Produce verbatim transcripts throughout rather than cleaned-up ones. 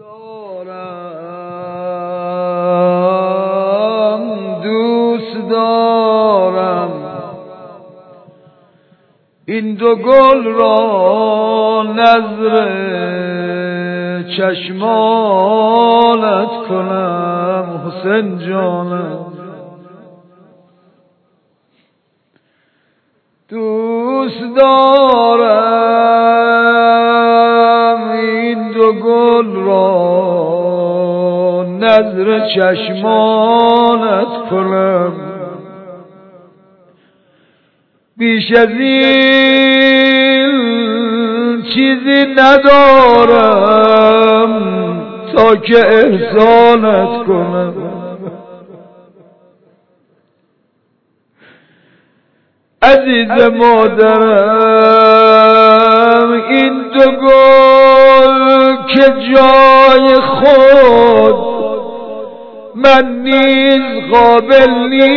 دارم دوست دارم این دو گل را نظر چشمانت کنم حسین جانم دوست دارم این دو گل را نظر چشمانت کنم بیش از این چیزی ندارم تا که احسانت کنم عزیز مادرم این دو گل که جای خود من نیز قابل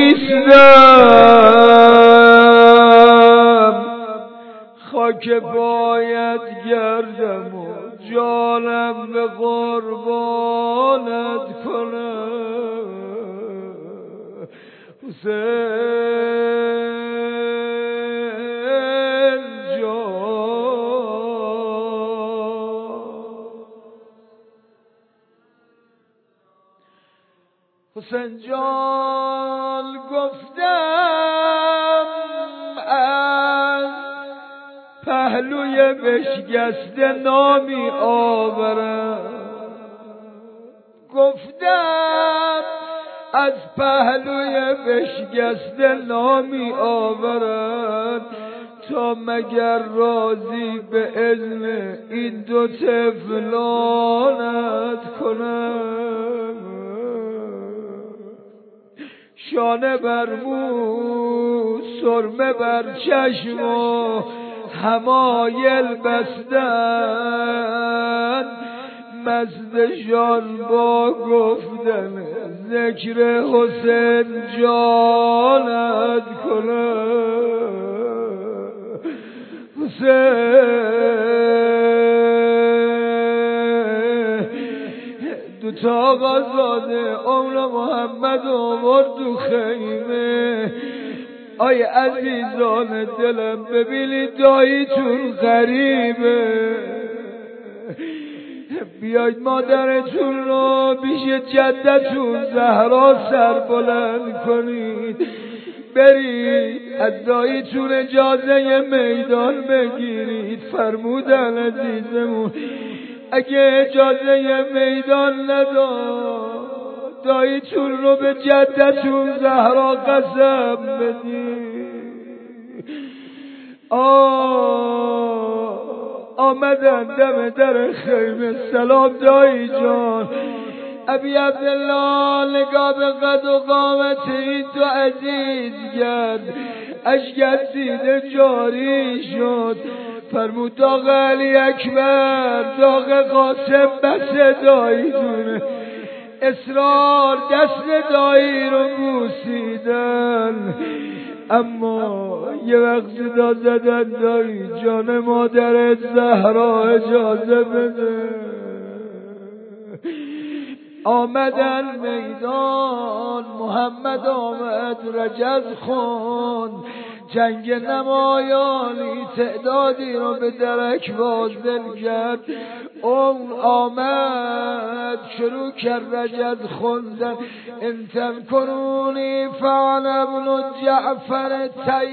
نیستم خاک باید گردم و جانم به قربانت کنم حسین جان حسین جان گفتم از پهلوی بشکسته نامی آورم گفتم از پهلوی بشکسته نامی آورم تا مگر راضی به اذن این دو طفلانت کنم شانه بر مو سرمه بر چشم و حمایل بستن مزدشان با گفتن ذکر حسین جانت کنم حسین دوتا آقازاده عمر محمد آورد تو خیمه آی عزیزان دلم ببینید داییتون غریبه بیاید مادرتون رو پیش جدتون زهرا سر بلند کنید برید از داییتون اجازه میدان بگیرید فرمودن عزیزمون اگه اجازه میدان نداد داییتون رو به جدتون زهرا قسم بدید آه آمدن دم در خیمه سلام دایی جان ابی عبدالله نگاه به قد و قامت این تو عزیز گرد اشکت سیده جاری شد فرمود داغ علی اکبر داغ قاسم بس دایی دونه اصرار دست دایی رو بوسیدن اما یه وقت صدا زدن دایی جان مادرت زهرا اجازه بده آمدن میدان محمد آمد رجز خوند جنگ نمایانی تعدادی رو به درک واصل کرد اون آمد شروع کرد رجز خوندن انتن کنونی فعل ابن جعفر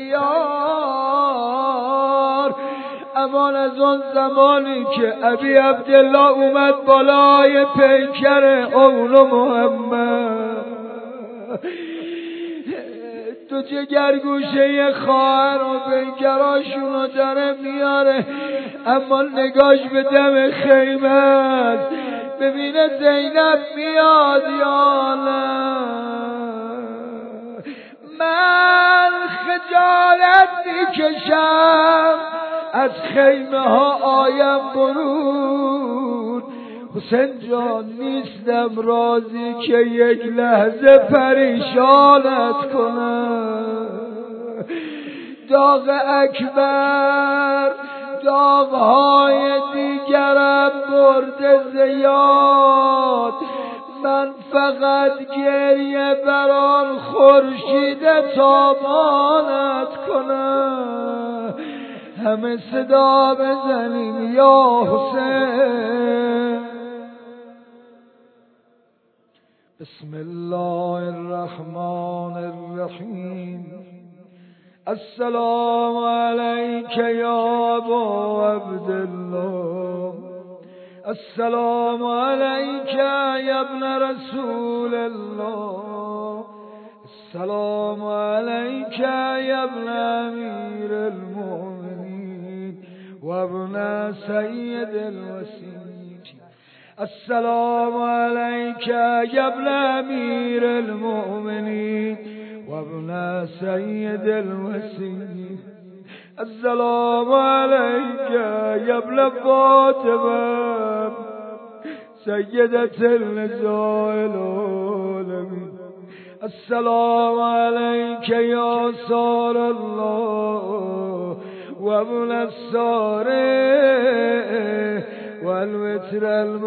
تیار امان از اون زمانی که ابی عبدالله اومد بالای پیکر اون محمد تو جگرگوشه خواهر و پیکراشون رو داره میاره اما نگاش به دم خیمه است ببینه زینب میاد یا نه من خجالت میکشم از خیمه ها آیم برون حسین جان نیستم راضی که یک لحظه پریشانت کنم داغ اکبر داغهای دیگرم برده زیاد باد. من فقط گریه بران خورشید تابانت کنم، همه صدا بزنیم یا حسین. بسم الله الرحمن الرحیم. السلام علیک یا ابا عبدالله، السلام علیک یا ابن رسول الله، السلام علیک یا ابن امیر المؤمنین و ابن سید الوسیل. السلام علیک یا ابن امیر المؤمنین و ابن سید الوسیل. السلام علیک یا ابن فاطمه سیدة النساء العالمین. السلام علیک یا سار الله و ابن الساره والوتر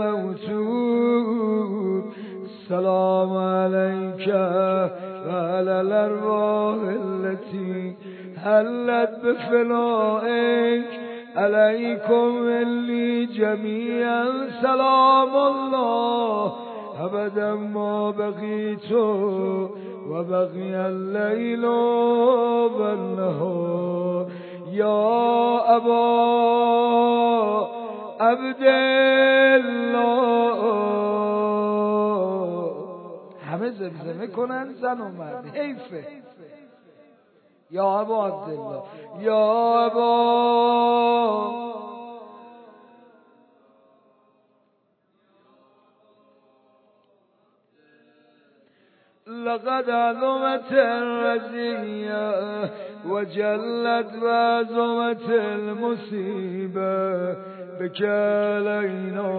الموتود. السلام عليك وعلى الأرواح التي حلت بفنائك، عليكم مني جميعا سلام الله أبدا ما بقيت وبقي الليل والنهار. يا أبا عبدالله. همه زمزمه کنن زن و مرد، حیفه. یا ابا عبدالله، یا ابا لقد عظمت الرزية وجلت وعظمت المصيبة بك علينا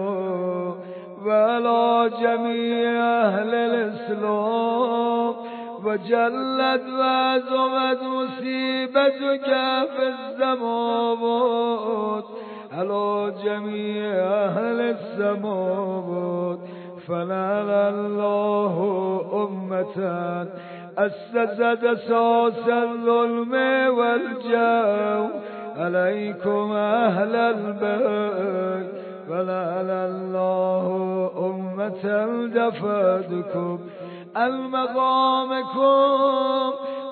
وعلى جميع أهل الإسلام، وجلت وعظمت مصيبتك في السماوات على جميع أهل السماوات. فلعن الله أمة أسست أساس الظلم والجور عليكم أهل البيت، ولعن الله أمة دفعتكم عن مقامكم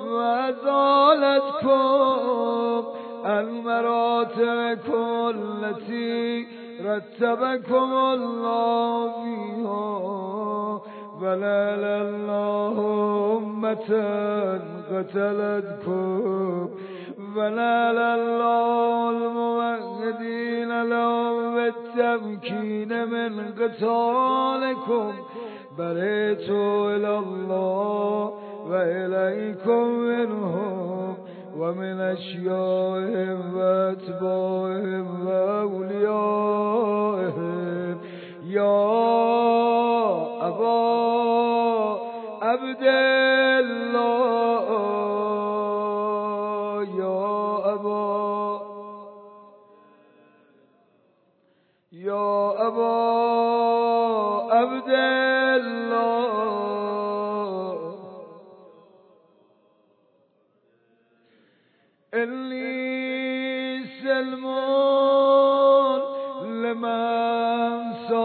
وأزالتكم عن مراتبكم التي رتبكم الله فيها، ولعن الله أمة قتلتكم، ولعن الله الموحدين لهم بالتمكين من قتالكم. برئت إلى الله وإليكم منهم ومن أشيائهم وأتباعهم وأوليائهم. يا أبا عبدالله، يا أبا يا أبا عبدالله. إني سلم لمن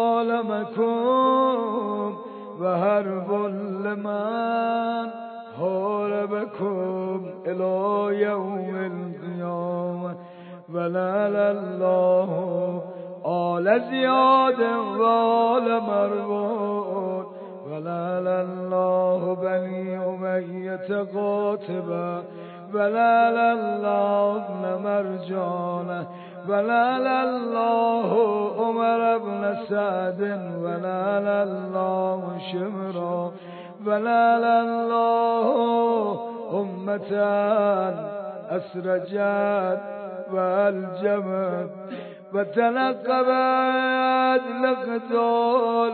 سالمكم وحرب لمن حاربكم إلى يوم القيامة. ولعن الله آل زياد وآل مروان، ولعن الله بني أمية قاتبا، ولعن الله ابن مرجان، ولعن الله عمر بن سعد، ولعن الله شمرا، ولعن الله أمة أسرجت والجمت وتنقبت لقتال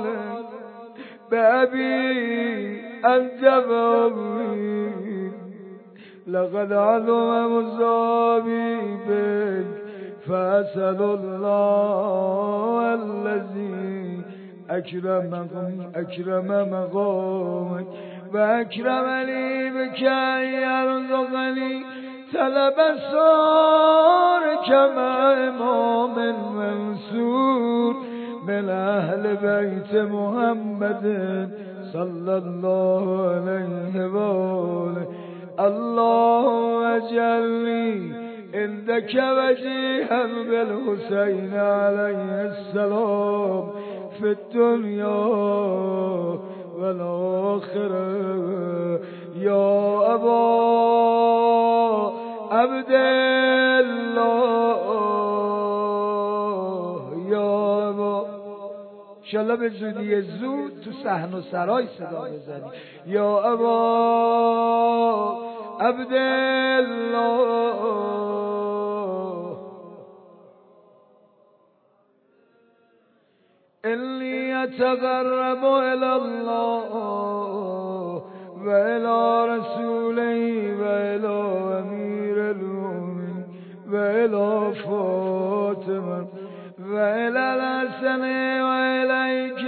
بأبي أنت بأبي. لقد علم مصابي بك فأسأل الله الذي اکرم اکرم مقامک و اکرم لی بکن یرزقنی طلب سارک مع امام منصور من اهل بیت محمد صلی الله علیه و آله. اللهم اجعلنی عندك وجيها بالحسين عليه السلام في الدنيا والآخرة يا أبا عبد الله يا أبا انشالله به زودی زود تو صحن و سرای صدا بزنی. یا ابا عبدالله انی اتقرب الی الله و الی رسوله و الی امیر المؤمنین و الی فاطمه و الی الحسن و الیک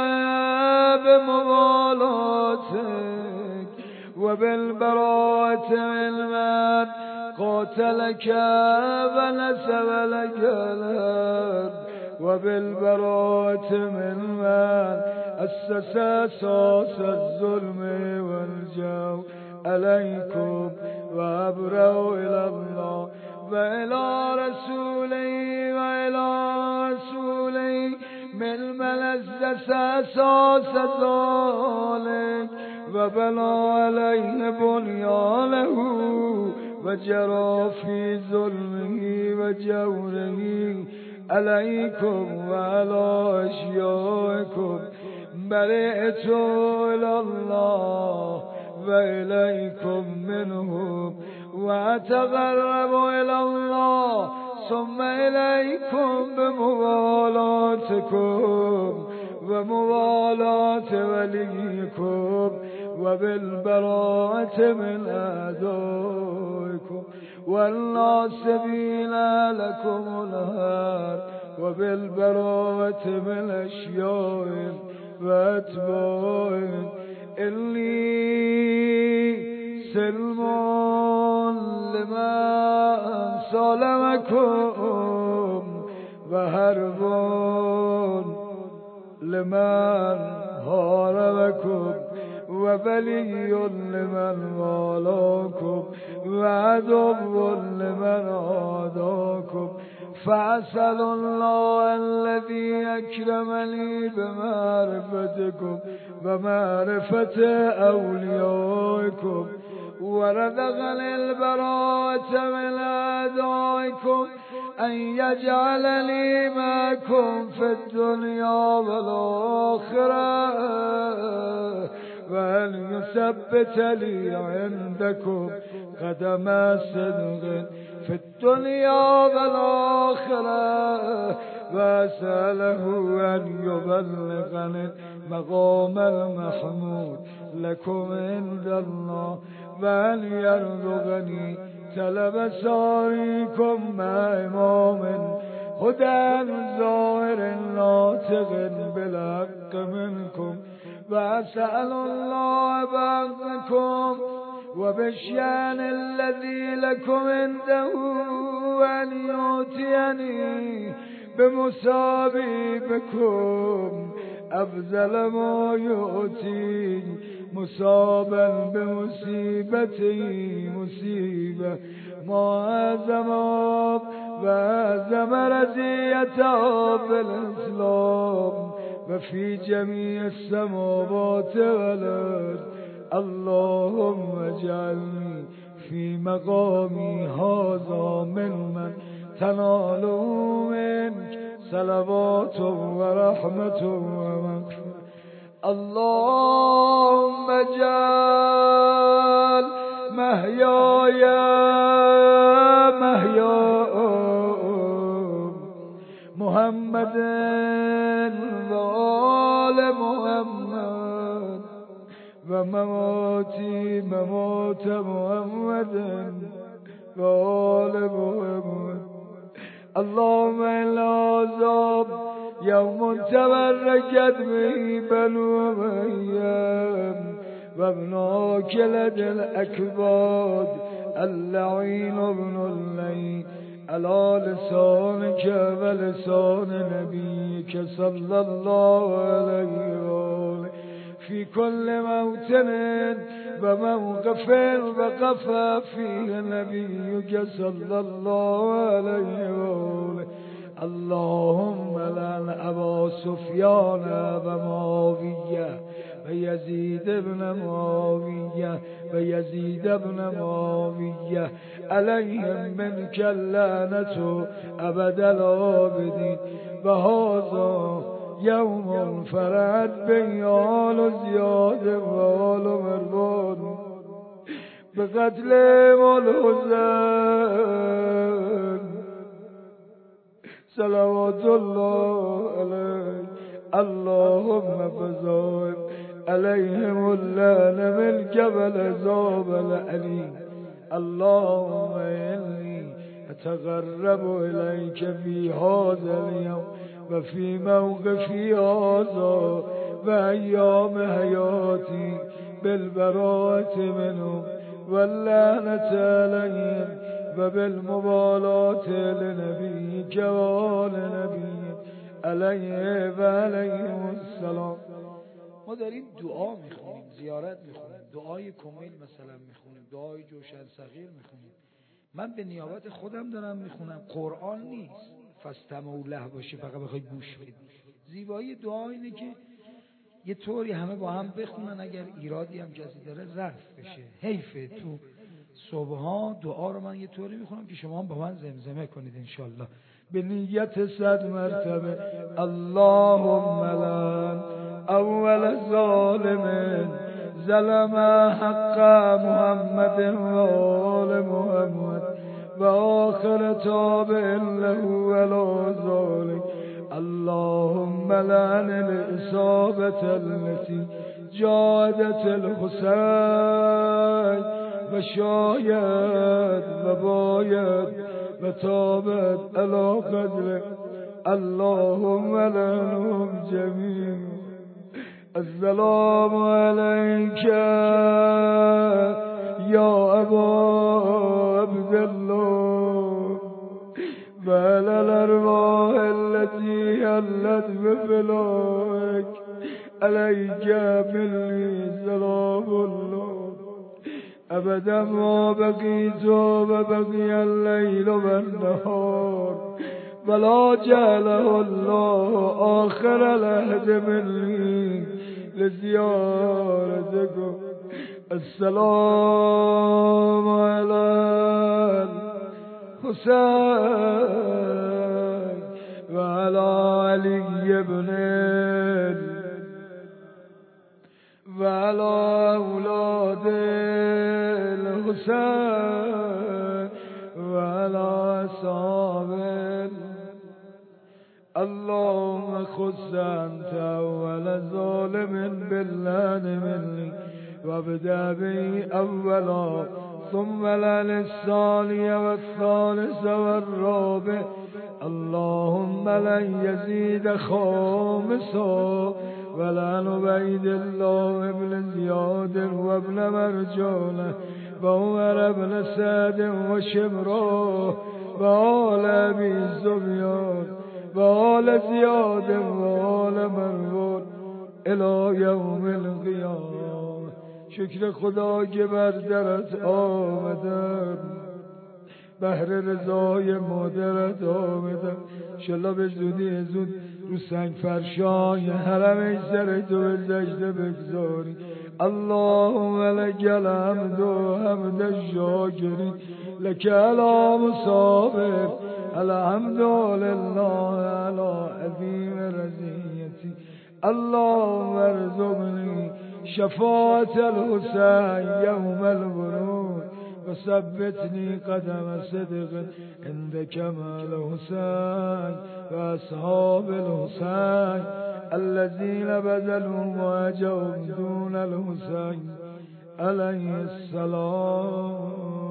بموالاتک و بالبراءة من قاتلک و نسب لک الارض و بالبراءة من من اسس اساس الظلم والجور علیکم و ابرأ الی الله و الی رسوله و الی رسوله من من اسس اساس ذلک و بنا علیه بنیانه و جرا فی ظلمه و جوره علیکم و علی اشیائکم برئت الی الله و الیکم منهم و اتقرب الی الله ثم الیکم بموالاتکم و موالات ولیکم و بالبراءة من اعدائکم والناصبین لکم الحرب و بالبراءة من اشیائهم و اتباعهم انی سلم لمن سالمکم و حرب لمن حاربکم و ولی لمن والاکم و عدو لمن عاداکم فأسأل الله الذي أكرمني بمعرفتكم ومعرفة أوليائكم ورزقني البراءة من أعدائكم أن يجعلني معكم في الدنيا والآخرة وأن يثبت لي عندكم قدم صدق في الدنيا والآخرة وأسأله أن يبلغني مقام المحمود لكم عند الله وأن يرزقني طلب ساريكم مع إمام هدى ظاهر ناطق بالحق منكم وأسأل الله بعضكم وبالشأن الذي لكم عنده أن يؤتيني بمصابيبكم أفضل ما يؤتي مصابا بمصيبته مصيبة ما أعظم وأعظم رزيته بالإسلام وفي جميع السماوات والأرض. اللهم اجعلني في مقامي هذا ممن تنال منك صلوات ورحمة ومغفرة. اللهم اجعل محياي محيا محمد وآل محمد ومماتي ممات محمد وآل محمد. اللهم إلا عذاب يوم تبركت به بنو أمية وابناك لدى الأكباد اللعين ابن الليل على لسانك ولسان نبيك صلى الله عليه وآله في كل موطن وموقف وقف فيه نبيك صلى الله عليه وآله. اللهم لعن أبا سفيان ومعاوية ويزيد بن معاوية ويزيد بن معاوية عليهم منك اللعنة أبد العابدين. وهذا يوم فرعت به آل زياد وآل مروان بقتل الحسين صلوات الله عليه. اللهم فزاهم عليهم اللعنة من جبل ذاب الأليم. اللهم إني أتقرب إليك في هذا اليوم وفي موقفي هذا وأيام حياتي بالبراءة منهم واللعنة عليهم وبالمبالاة لنبيك وآل نبيك علیه و علیه السلام. ما داریم دعا میخونیم، زیارت میخونیم، دعای کمیل مثلا میخونیم، دعای جوشن صغیر میخونیم. من به نیابت خودم دارم میخونم، قرآن نیست فاستمعوا له باشه فقط بخوای گوش بدی. زیبایی دعا اینه که یه طوری همه با هم بخونن، اگر ایرادی هم کسی داره رفع بشه. حیفه تو صبحا دعا رو من یه طوری میخونم که شما هم با من زمزمه کنید انشالله به نیت صد مرتبه. اللهم لعن اول ظالم ظلم حق محمد و آل محمد و آخر تابع له ولا ذلك. اللهم لعن الإصابة التي جادت الحسين وشايد وبايد وتابت على قدره. اللهم لعنهم جميعا. السلام عليك يا أبا عبد الله وعلى الأرواح التي هلت بفلاك عليك مني سلام الله أبدا ما بقيت وبقي الليل والنهار ولا جعله الله آخر العهد مني لزيارتكم. السلام على الحسين وعلى علي بن وعلى أولاد الحسين وعلى أصحابه. اللهم خص أنت أول ظالم باللعن مني وابدأ به أولا ثم لعن الثاني والثالث والرابع. اللهم لن يزيد خامسا ولعن عبيد الله بن زياد وابن مرجانة وعمر بن سعد وشمراه وآل أبي سفيان وآل زياد وآل مروان إلى يوم القيامة. شکر خدا که بر درت آمدم، بهر رضای مادرت آمدم. انشالله به زودی زود رو سنگ فرشای حرم سر تو به سجده بگذاری. اللهم لك الحمد و حمد الشاکرین لك علی مصابر. الحمد لله على عظیم رضیتی. اللهم ارزقني شفاعة الحسين يوم الورود وثبتني قدم صدق عند كمال الحسين وأصحاب الحسين الذين بذلوا وجههم دون الحسين عليه السلام.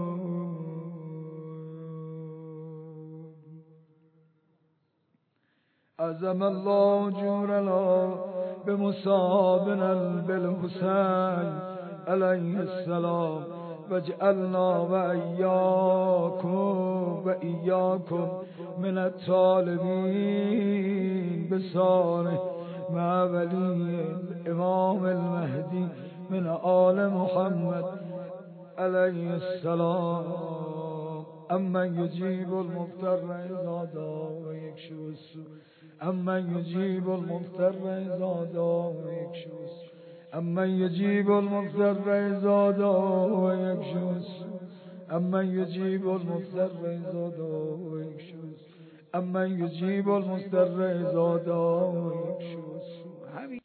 عظم الله جورنا بمصابنا بالحسين عليه السلام واجعلنا وإياكم وإياكم من الطالبين بصالح مع ولي الإمام المهدي من آل محمد عليه السلام. أمن يجيب المضطر إذا دعا ويكشف السوء أمن يجيب المضطر إذا دعا ويكشف السوء أمن يجيب المضطر إذا دعا ويكشف السوء أمن يجيب المضطر إذا دعا ويكشف السوء أمن يجيب المضطر إذا دعا ويكشف السوء